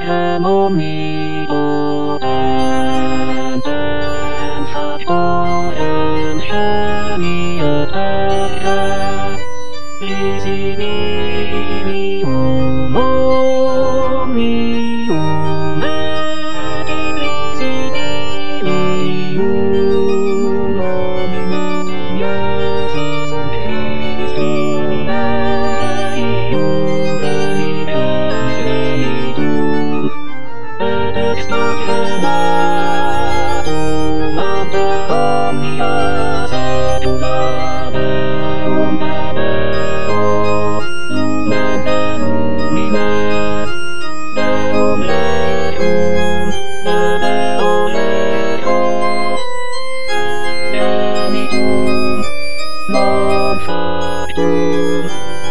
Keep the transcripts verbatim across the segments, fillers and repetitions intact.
Gemonito en en faktoren chemie terra Lisibinium omnium et Lisibinium omnium Iesus Christum Evangelium Gemitum et extogematum ante omnia saecula Deum Deo Mentem umime Deum Legium Deo Legio Gemitum non factum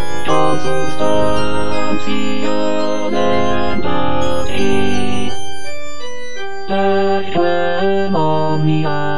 consubstantialem Patri Lectem omnia